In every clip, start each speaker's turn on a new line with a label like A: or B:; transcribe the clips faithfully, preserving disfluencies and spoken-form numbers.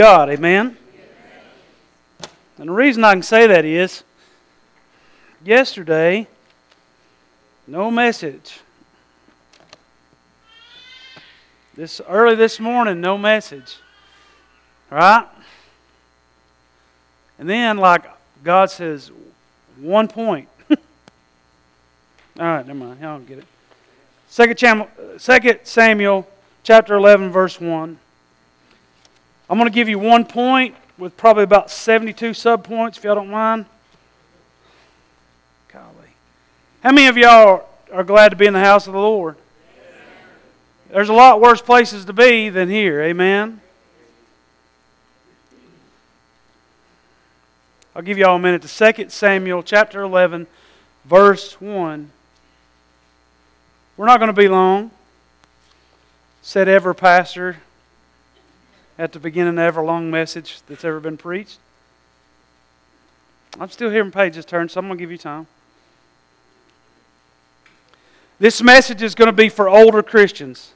A: God, amen? And the reason I can say that is, yesterday, no message. This early this morning, no message. Right? And then, like, God says, one point. All right, never mind. I don't get it. Second Samuel chapter eleven, verse one. I'm going to give you one point with probably about seventy-two subpoints, if y'all don't mind. Golly. How many of y'all are glad to be in the house of the Lord? Amen. There's a lot worse places to be than here. Amen? I'll give y'all a minute to Second Samuel chapter eleven, verse one. We're not going to be long, said ever pastor at the beginning of every long message that's ever been preached. I'm still hearing pages turn, so I'm going to give you time. This message is going to be for older Christians.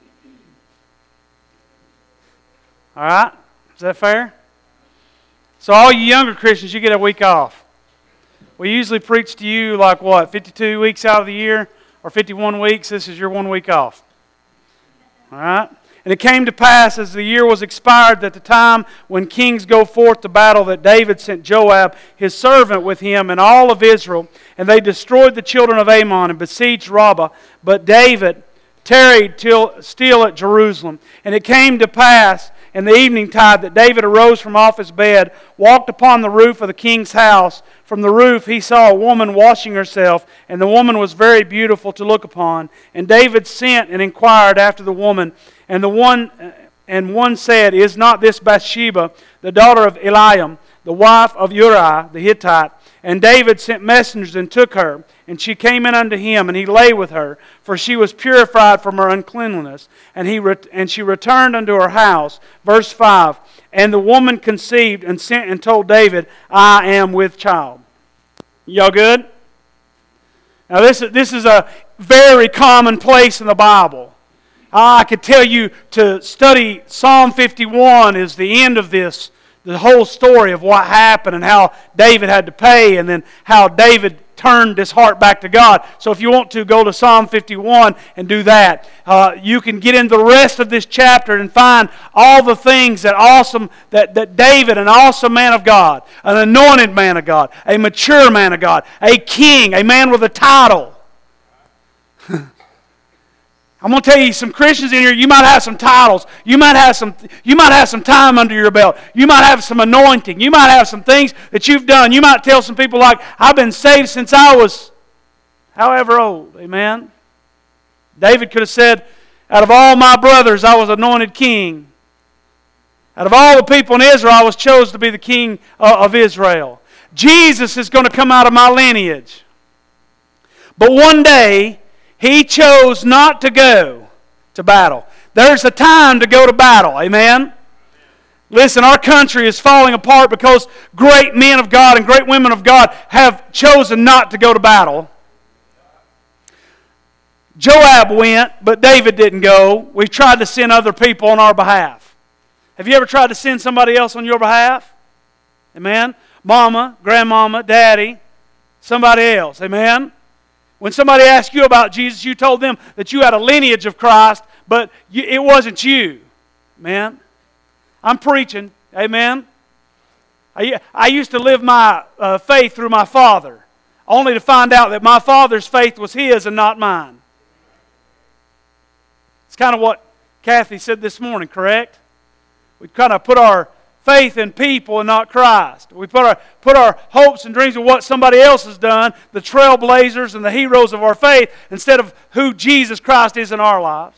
A: All right? Is that fair? So all you younger Christians, you get a week off. We usually preach to you like what, fifty-two weeks out of the year or fifty-one weeks. This is your one week off. All right? And it came to pass as the year was expired that the time when kings go forth to battle that David sent Joab, his servant, with him and all of Israel. And they destroyed the children of Ammon and besieged Rabbah. But David tarried till still at Jerusalem. And it came to pass in the evening tide that David arose from off his bed, walked upon the roof of the king's house. From the roof he saw a woman washing herself, and the woman was very beautiful to look upon. And David sent and inquired after the woman. And the one and one said, Is not this Bathsheba, the daughter of Eliam, the wife of Uriah the Hittite? And David sent messengers and took her, and she came in unto him, and he lay with her, for she was purified from her uncleanliness. And he re- and she returned unto her house. Verse five. And the woman conceived and sent and told David, I am with child. Y'all good? Now this is, this is a very common place in the Bible. I could tell you to study Psalm fifty-one is the end of this, the whole story of what happened and how David had to pay and then how David turned his heart back to God. So if you want to, go to Psalm fifty-one and do that. Uh, you can get into the rest of this chapter and find all the things that awesome that, that David, an awesome man of God, an anointed man of God, a mature man of God, a king, a man with a title. I'm going to tell you, some Christians in here, you might have some titles. You might have some you might have some time under your belt. You might have some anointing. You might have some things that you've done. You might tell some people like, I've been saved since I was however old. Amen? David could have said, out of all my brothers, I was anointed king. Out of all the people in Israel, I was chosen to be the king of Israel. Jesus is going to come out of my lineage. But one day, He chose not to go to battle. There's a time to go to battle. Amen? Listen, our country is falling apart because great men of God and great women of God have chosen not to go to battle. Joab went, but David didn't go. We tried to send other people on our behalf. Have you ever tried to send somebody else on your behalf? Amen? Mama, grandmama, daddy, somebody else. Amen? When somebody asked you about Jesus, you told them that you had a lineage of Christ, but you, it wasn't you. Amen? I'm preaching. Amen? I, I used to live my uh, faith through my father, only to find out that my father's faith was his and not mine. It's kind of what Kathy said this morning, correct? We kind of put our faith in people and not Christ. We put our put our hopes and dreams in what somebody else has done, the trailblazers and the heroes of our faith, instead of who Jesus Christ is in our lives.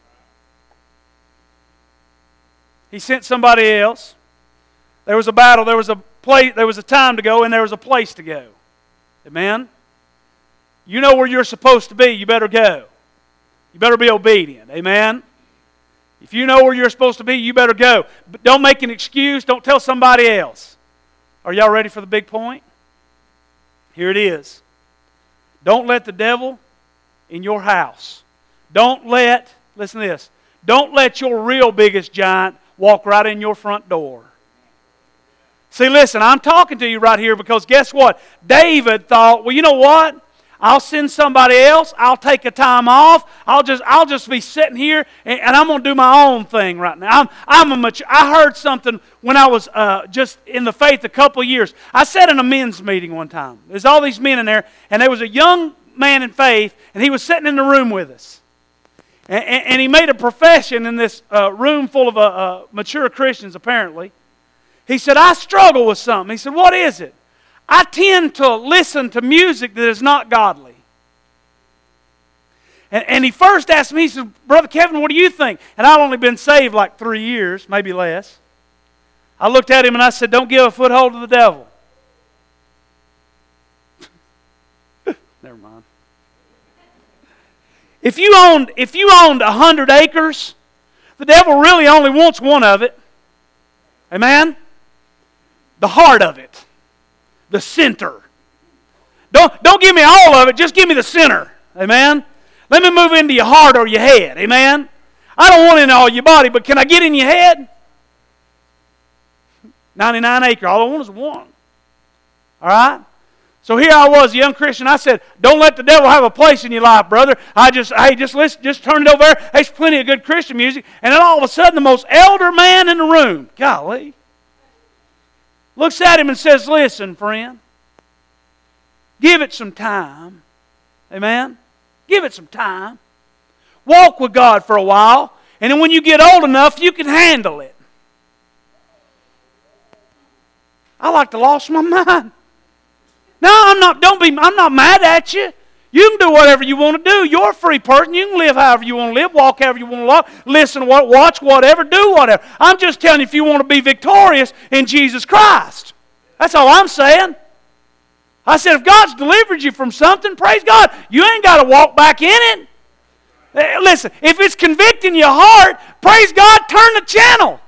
A: He sent somebody else. There was a battle, there was a place, there was a time to go, and there was a place to go. Amen? You know where you're supposed to be, you better go. You better be obedient. Amen? If you know where you're supposed to be, you better go. But don't make an excuse. Don't tell somebody else. Are y'all ready for the big point? Here it is. Don't let the devil in your house. Don't let, listen to this, don't let your real biggest giant walk right in your front door. See, listen, I'm talking to you right here because guess what? David thought, well, you know what? I'll send somebody else. I'll take a time off. I'll just I'll just be sitting here and, and I'm going to do my own thing right now. I'm I'm a mature. I heard something when I was uh, just in the faith a couple of years. I sat in a men's meeting one time. There's all these men in there, and there was a young man in faith, and he was sitting in the room with us. And, and, and he made a profession in this uh, room full of uh, uh, mature Christians, apparently. He said, I struggle with something. He said, what is it? I tend to listen to music that is not godly. And, and he first asked me, he said, Brother Kevin, what do you think? And I'd only been saved like three years, maybe less. I looked at him and I said, don't give a foothold to the devil. Never mind. If you owned, if you owned a hundred acres, the devil really only wants one of it. Amen? The heart of it. The center. Don't, don't give me all of it, just give me the center. Amen? Let me move into your heart or your head. Amen? I don't want in all your body, but can I get in your head? ninety-nine acres. All I want is one. All right? So here I was, a young Christian. I said, don't let the devil have a place in your life, brother. I just, hey, just listen, just turn it over there. There's plenty of good Christian music. And then all of a sudden, the most elder man in the room, golly, looks at him and says, listen, friend, give it some time. Amen? Give it some time. Walk with God for a while, and then when you get old enough, you can handle it. I like to lost my mind. No, I'm not, don't be, I'm not mad at you. You can do whatever you want to do. You're a free person. You can live however you want to live, walk however you want to walk, listen, watch whatever, do whatever. I'm just telling you if you want to be victorious in Jesus Christ. That's all I'm saying. I said if God's delivered you from something, praise God. You ain't got to walk back in it. Listen, if it's convicting your heart, praise God, turn the channel.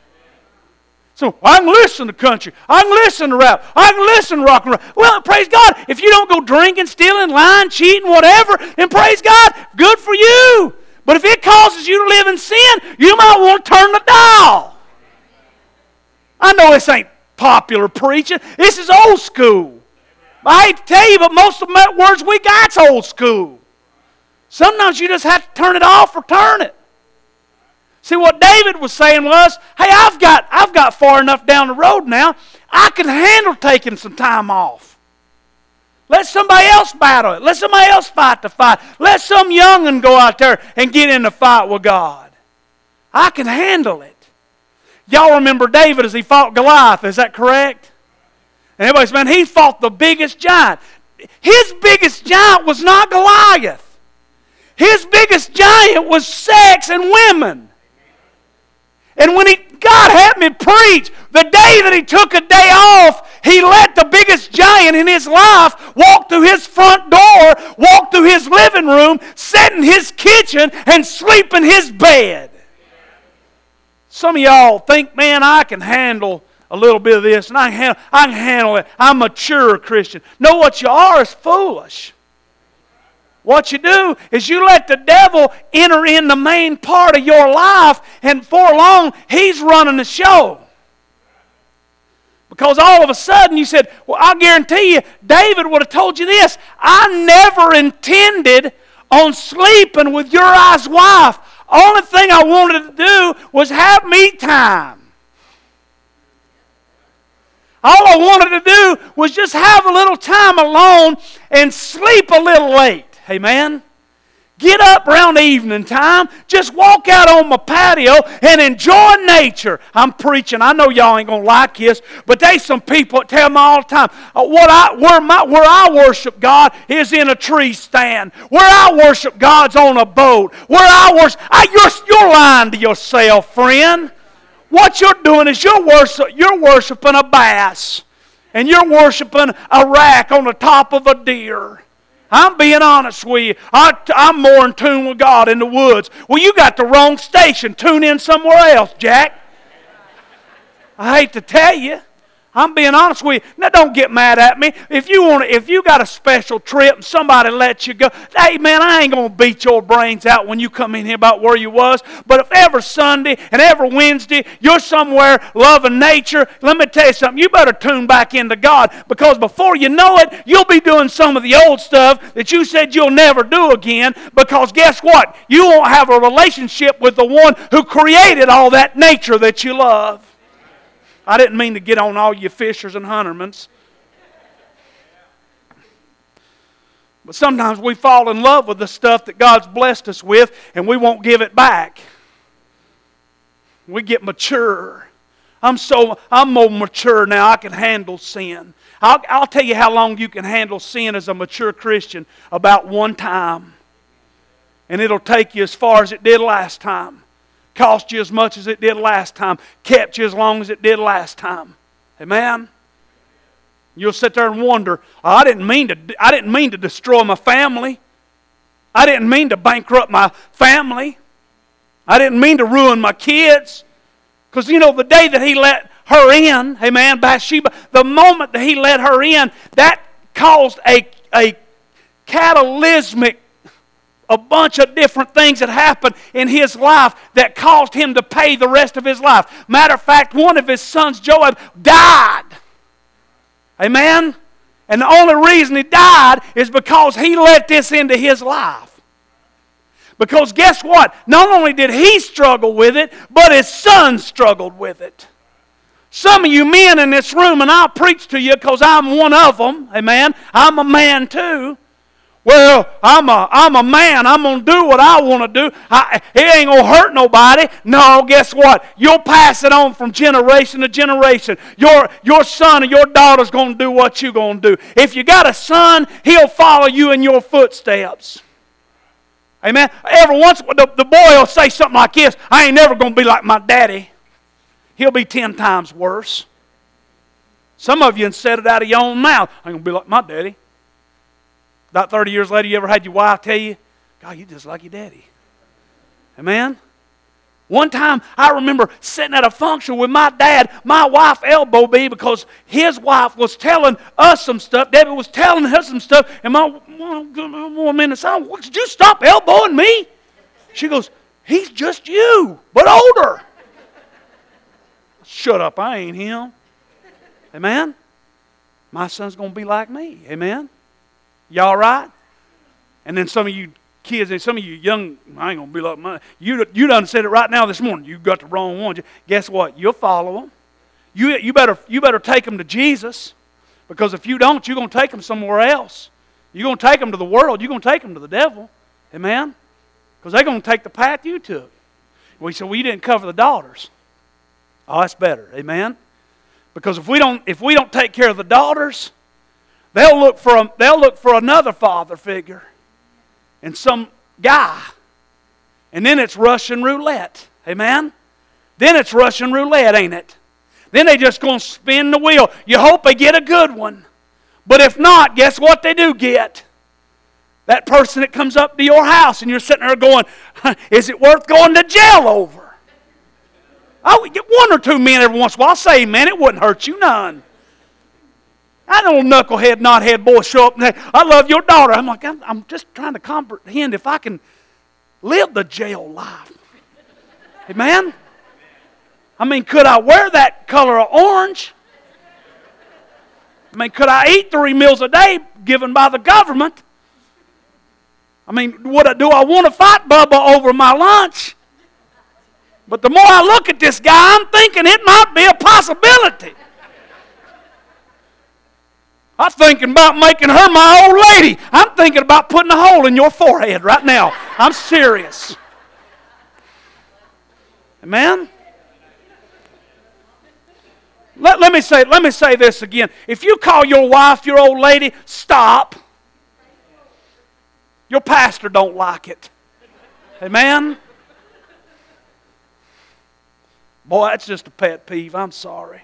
A: So I can listen to country. I can listen to rap. I can listen to rock and roll. Well, praise God. If you don't go drinking, stealing, lying, cheating, whatever, then praise God, good for you. But if it causes you to live in sin, you might want to turn the dial. I know this ain't popular preaching. This is old school. I hate to tell you, but most of the words we got's old school. Sometimes you just have to turn it off or turn it. See, what David was saying was, hey, I've got, I've got far enough down the road now, I can handle taking some time off. Let somebody else battle it. Let somebody else fight the fight. Let some young'un go out there and get in the fight with God. I can handle it. Y'all remember David as he fought Goliath, is that correct? And everybody says, man, he fought the biggest giant. His biggest giant was not Goliath. His biggest giant was sex and women. And when he, God had me preach, the day that he took a day off, he let the biggest giant in his life walk through his front door, walk through his living room, sit in his kitchen, and sleep in his bed. Some of y'all think, man, I can handle a little bit of this, and I can handle, I can handle it. I'm a mature Christian. No, what you are is foolish. What you do is you let the devil enter in the main part of your life, and for long, he's running the show. Because all of a sudden you said, well, I guarantee you, David would have told you this. I never intended on sleeping with Uriah's wife. Only thing I wanted to do was have me time. All I wanted to do was just have a little time alone and sleep a little late. Amen. Get up around evening time. Just walk out on my patio and enjoy nature. I'm preaching. I know y'all ain't gonna like this, but there's some people that tell me all the time, uh, what I where my where I worship God is in a tree stand. Where I worship God's on a boat. Where I worship, I, you're you're lying to yourself, friend. What you're doing is you're worship you're worshiping a bass, and you're worshiping a rack on the top of a deer. I'm being honest with you. I, I'm more in tune with God in the woods. Well, you got the wrong station. Tune in somewhere else, Jack. I hate to tell you. I'm being honest with you. Now, don't get mad at me. If you want, to, if you got a special trip and somebody lets you go, hey man, I ain't gonna beat your brains out when you come in here about where you was. But if every Sunday and every Wednesday you're somewhere loving nature, let me tell you something. You better tune back into God, because before you know it, you'll be doing some of the old stuff that you said you'll never do again. Because guess what? You won't have a relationship with the one who created all that nature that you love. I didn't mean to get on all you fishers and huntermans. But sometimes we fall in love with the stuff that God's blessed us with, and we won't give it back. We get mature. I'm so I'm more mature now. I can handle sin. I'll, I'll tell you how long you can handle sin as a mature Christian. About one time. And it'll take you as far as it did last time. Cost you as much as it did last time. Kept you as long as it did last time. Amen? You'll sit there and wonder, oh, I didn't mean to I didn't mean to destroy my family. I didn't mean to bankrupt my family. I didn't mean to ruin my kids. Because you know, the day that he let her in, amen, Bathsheba, the moment that he let her in, that caused a, a catalysmic a bunch of different things that happened in his life that caused him to pay the rest of his life. Matter of fact, one of his sons, Joab, died. Amen? And the only reason he died is because he let this into his life. Because guess what? Not only did he struggle with it, but his son struggled with it. Some of you men in this room, and I'll preach to you because I'm one of them. Amen? I'm a man too. Well, I'm a, I'm a man. I'm going to do what I want to do. I, it ain't going to hurt nobody. No, guess what? You'll pass it on from generation to generation. Your, your son or your daughter's going to do what you're going to do. If you got a son, he'll follow you in your footsteps. Amen? Every once in a while, the, the boy will say something like this, I ain't never going to be like my daddy. He'll be ten times worse. Some of you have said it out of your own mouth. I ain't going to be like my daddy. About thirty years later, you ever had your wife tell you, God, you just like your daddy. Amen? One time, I remember sitting at a function with my dad. My wife elbowed me because his wife was telling us some stuff. Debbie was telling her some stuff. And my woman said, would you stop elbowing me? She goes, he's just you, but older. Shut up, I ain't him. Amen? My son's going to be like me. Amen? Y'all right? And then some of you kids and some of you young, I ain't going to be like mine. You, you done said it right now this morning. You got the wrong one. Guess what? You'll follow them. You, you, better, you better take them to Jesus. Because if you don't, you're going to take them somewhere else. You're going to take them to the world. You're going to take them to the devil. Amen? Because they're going to take the path you took. We said, well, you didn't cover the daughters. Oh, that's better. Amen? Because if we don't, if we don't take care of the daughters, They'll look for a, they'll look for another father figure and some guy. And then it's Russian roulette. Amen? Then it's Russian roulette, ain't it? Then they just going to spin the wheel. You hope they get a good one. But if not, guess what they do get? That person that comes up to your house and you're sitting there going, is it worth going to jail over? I would get one or two men every once in a while. I'll say, man, it wouldn't hurt you none. I know knucklehead, knothead boy show up and say, I love your daughter. I'm like, I'm, I'm just trying to comprehend if I can live the jail life. Amen? I mean, could I wear that color of orange? I mean, could I eat three meals a day given by the government? I mean, would I, do I want to fight Bubba over my lunch? But the more I look at this guy, I'm thinking it might be a possibility. I'm thinking about making her my old lady. I'm thinking about putting a hole in your forehead right now. I'm serious. Amen? Let, let me say, let me say this again. If you call your wife your old lady, stop. Your pastor don't like it. Amen? Boy, that's just a pet peeve. I'm sorry.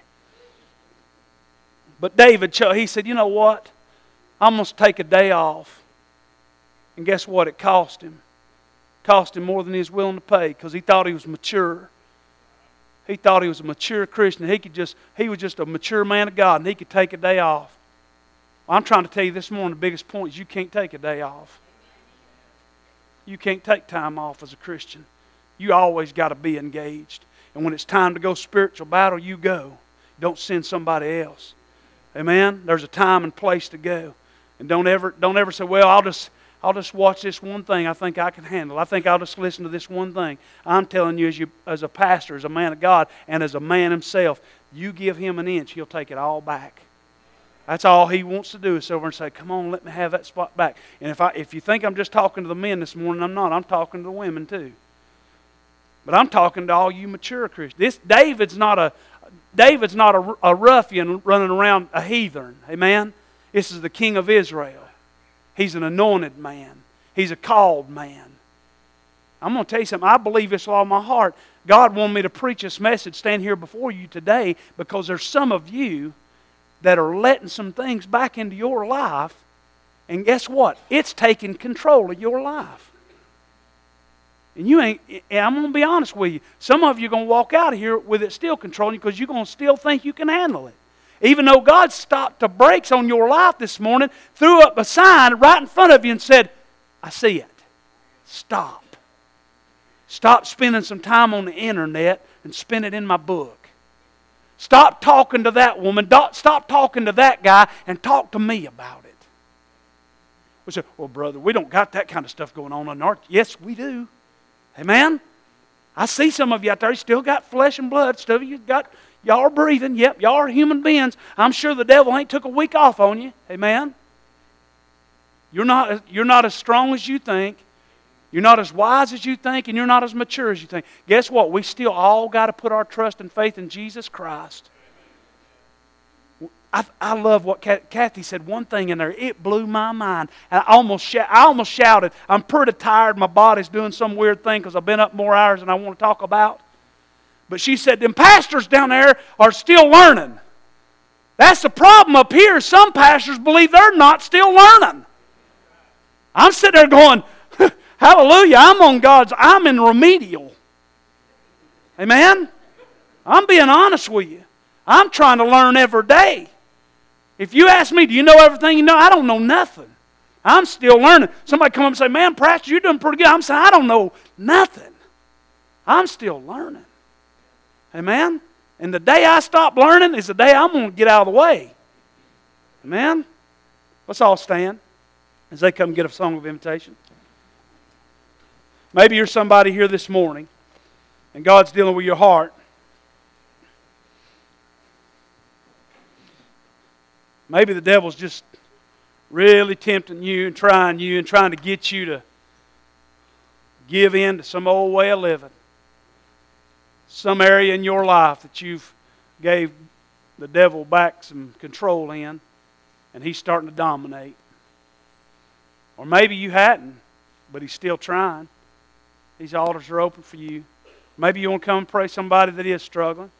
A: But David, he said, you know what? I'm going to take a day off. And guess what? It cost him. It cost him more than he was willing to pay because he thought he was mature. He thought he was a mature Christian. He could just, he was just a mature man of God, and he could take a day off. Well, I'm trying to tell you this morning, the biggest point is you can't take a day off. You can't take time off as a Christian. You always got to be engaged. And when it's time to go spiritual battle, you go. Don't send somebody else. Amen? There's a time and place to go. And don't ever, don't ever say, well, I'll just, I'll just watch this one thing I think I can handle. I think I'll just listen to this one thing. I'm telling you, as, you, as a pastor, as a man of God, and as a man himself, you give him an inch, he'll take it all back. That's all he wants to do is sit over and say, come on, let me have that spot back. And if I, if you think I'm just talking to the men this morning, I'm not. I'm talking to the women too. But I'm talking to all you mature Christians. This David's not a David's not a, a ruffian running around a heathen. Amen? This is the king of Israel. He's an anointed man. He's a called man. I'm going to tell you something. I believe this with all my heart. God wanted me to preach this message, stand here before you today, because there's some of you that are letting some things back into your life, and guess what? It's taking control of your life. And you ain't, and I'm going to be honest with you, some of you are going to walk out of here with it still controlling you because you're going to still think you can handle it. Even though God stopped the brakes on your life this morning, threw up a sign right in front of you and said, I see it. Stop. Stop spending some time on the internet and spend it in my book. Stop talking to that woman. Stop talking to that guy and talk to me about it. We say, well, brother, we don't got that kind of stuff going on in our... Yes, we do. Amen? I see some of you out there, you still got flesh and blood. Some of you got... Y'all are breathing. Yep, y'all are human beings. I'm sure the devil ain't took a week off on you. Amen? You're not, you're not as strong as you think. You're not as wise as you think, and you're not as mature as you think. Guess what? We still all got to put our trust and faith in Jesus Christ. I, I love what Kathy said. One thing in there, it blew my mind. And I almost, sh- I almost shouted. I'm pretty tired. My body's doing some weird thing because I've been up more hours than I want to talk about. But she said, them pastors down there are still learning. That's the problem up here. Some pastors believe they're not still learning. I'm sitting there going, hallelujah, I'm on God's, I'm in remedial. Amen? I'm being honest with you. I'm trying to learn every day. If you ask me, do you know everything you know? I don't know nothing. I'm still learning. Somebody come up and say, man, Pastor, you're doing pretty good. I'm saying, I don't know nothing. I'm still learning. Amen? And the day I stop learning is the day I'm going to get out of the way. Amen? Let's all stand as they come get a song of invitation. Maybe you're somebody here this morning and God's dealing with your heart. Maybe the devil's just really tempting you and trying you and trying to get you to give in to some old way of living. Some area in your life that you've gave the devil back some control in, and he's starting to dominate. Or maybe you hadn't, but he's still trying. These altars are open for you. Maybe you want to come and pray somebody that is struggling.